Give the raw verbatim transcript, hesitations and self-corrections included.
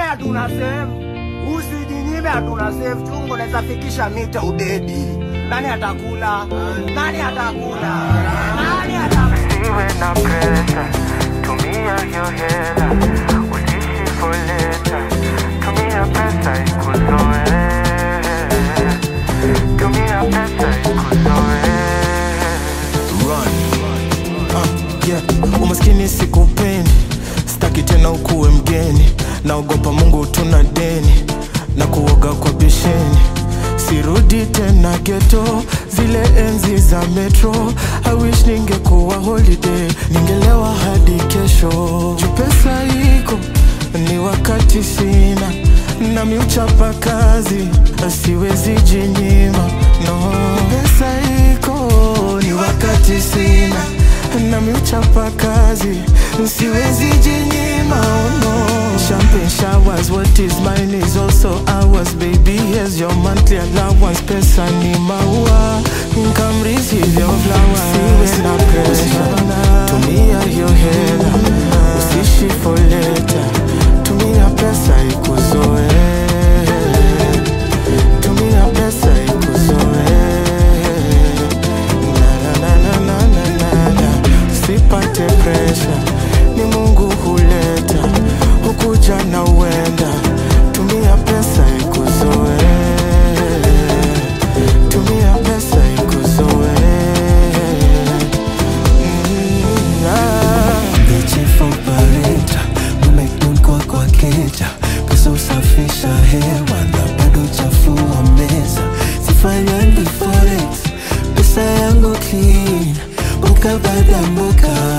hatuna save. Usijinyime hatuna save. Chungo naweza fikisha mita udedi. Nani atakula? Nani atakula? Nani atakula? Usiwe na pressure, tumia hiyo hela, usiishi for later. Tumia pesa ikuzoe, tumia pesa ikuzoe. Run. Uh, yeah. Umaskini sikupendi, sitaki tena ukuwe mgeni. Naogopa Mungu tuna deni, na kuoga kwa bisheni. Sirudi tena ghetto, zile enzi za metro. I wish ningekuwa holiday, ningelewa hadi kesho. Juu pesa iko, ni wakati sina, na miuchapa kazi, siwezi jinyima. No, pesa iko, ni wakati sina, na miuchapa kazi, siwezi jinyima. Oh no. Champagne showers, what is mine is also ours. Baby, here's your monthly allowance. Pesa ni maua, come receive your flowers. Siwe na pressure, tumia hiyo hela, usiishi for later. Tumia pesa ikuzoe, tumia pesa ikuzoe. Na na na na na na na. Usipate pressure, ni Mungu huleta, hukuja na uenda. Tumia pesa ikuzoe, tumia pesa ikuzoe. Mm, ah. The chief operator, umekun kwa kwa keja. Pesa usafisha hewa na bado chafua meza. Sifanyangi forex, pesa yangu clean, mboka baada mboka.